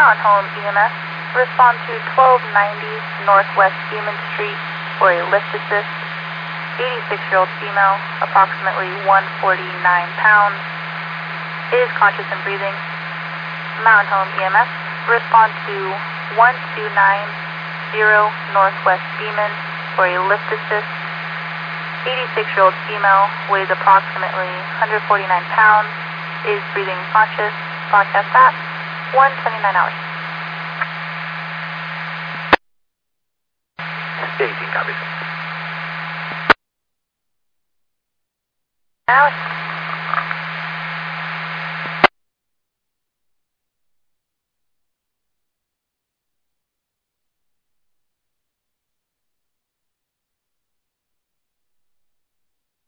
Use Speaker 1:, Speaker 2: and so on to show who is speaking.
Speaker 1: Mountain Home EMS, respond to 1290 Northwest Beeman Street for a lift assist. 86-year-old female, approximately 149 pounds, is conscious and breathing. Mountain Home EMS, respond to 1290 Northwest Beeman for a lift assist. 86-year-old female, weighs approximately 149 pounds, is breathing conscious. Broadcast at 1:29 hours.
Speaker 2: 18 copies.
Speaker 1: Hours.